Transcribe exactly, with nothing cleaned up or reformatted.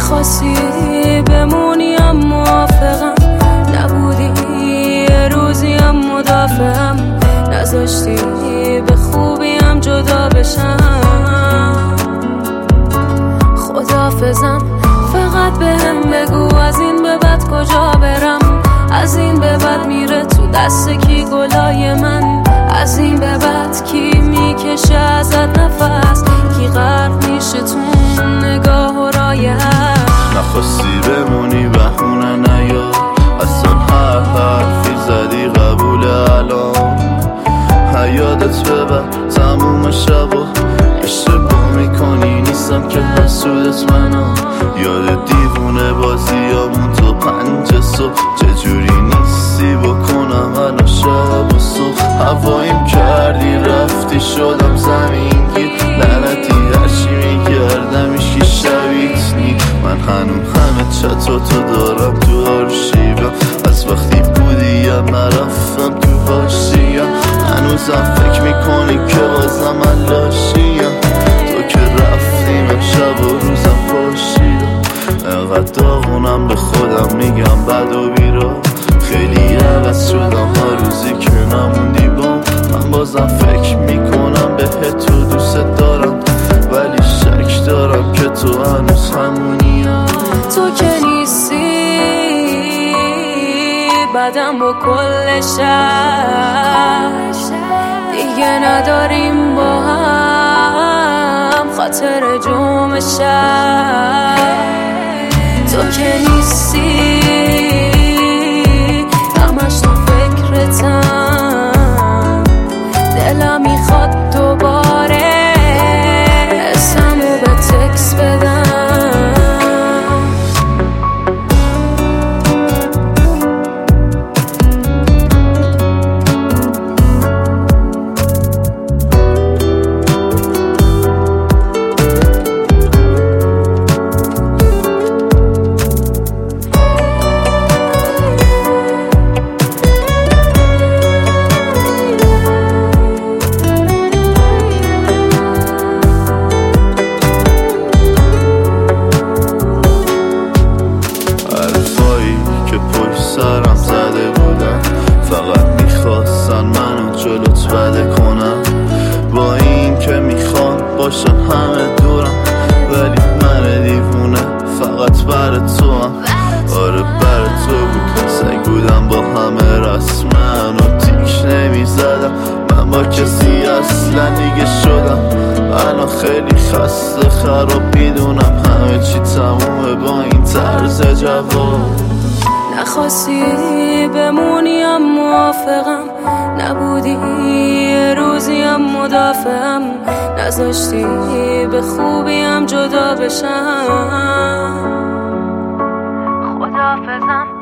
نخواستی بمونیم موافقم، نبودی یه روزیم مدافعم، نذاشتی به خوبیم جدا بشم. خدافزم فقط بهم بگو از این به بعد کجا برم، از این به بعد میره تو دست کی گلای من، از این به بعد کی میکشه ازت نفس، کی غرق میشه تو نگاه و رایه. نخواستی بمونی بهونه نیار، اصلا هر حرفی زدی قبول الان، حیادت ببر تموم شب و اشتباه میکنی، نیستم که حسودت منم، یاد دیوونه بازیامون تو پنج صبح، چجوری نیستی بکنم الان شب و صبح، هواییم کردی رفتی شدم زمینگیر، لعنتی هرچی میگردم ایشکی شبیت نی، من هنوز همه چطاتو دارم تو آرشیوم، از وقتی بودیم نرفتم تو حاشیم، هنوزم فکر میکنی که بازم من لاشیم، تو که رفتی من شب و روزم پاشیدم، انقدر داغونم به خودم میگم بد و بیرا، خیلی عوض شدم هر روزی که نموندی بام، من بازم فکر میکنم بهت تو دوست دارم، ولی شک دارم که تو هنوز همونیم. تو که نیستی بعدم با کل شهر دیگه نداریم با هم خاطر جمع شهر، تو که نیستی همش تو فکرتم، دلم میخواد دوباره اسمو به تکس بدم. سرم زده بودن فقط میخواستن منو جلوت بده کنم، با این که میخوان باشن همه دورم، ولی من دیوونه فقط بر تو هم. آره بر تو بود، سگ بودم با همه رسمن و تیک نمیزدم، من با کسی اصلا دیگه شدم، الان خیلی خسته خراب میدونم همه چی تمومه با این طرز جواب. نخواستی بمونیم موافقم، نبودی یه روزیم مدافعم، نذاشتی به خوبیم جدا بشم. خدافزم